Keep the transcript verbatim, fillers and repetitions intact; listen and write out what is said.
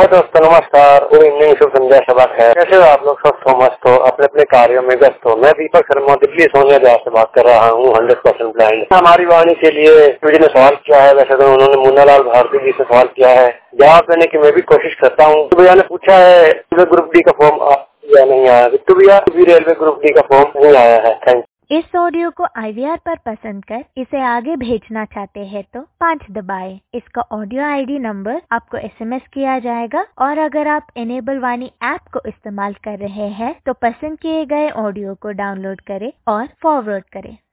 हाय दोस्तों, नमस्कार। Good evening, शुभ संध्या, शबा खैर। कैसे हो आप लोग? स्वस्थ हो, मस्त हो, अपने अपने कार्यों में व्यस्त हो। मैं दीपक शर्मा दिल्ली सोनिया जहाँ से बात कर रहा हूँ, हंड्रेड परसेंट ब्लाइंड। हमारी वाणी के लिए जी ने सवाल किया है। वैसे तो उन्होंने मुन्नालाल भारती जी से सवाल किया है, जवाब देने की मैं भी कोशिश करता हूँ। तो भैया ने पूछा है रेलवे ग्रुप डी का फॉर्म या नहीं आया। बिट्टू भैया, भी रेलवे ग्रुप डी का फॉर्म नहीं आया है। Thank you. इस ऑडियो को आई वी आर पर पसंद कर इसे आगे भेजना चाहते हैं तो पाँच दबाएं। इसका ऑडियो आई डी नंबर आपको एस एम एस किया जाएगा और अगर आप इनेबल वाणी ऐप को इस्तेमाल कर रहे हैं तो पसंद किए गए ऑडियो को डाउनलोड करें और फॉरवर्ड करें।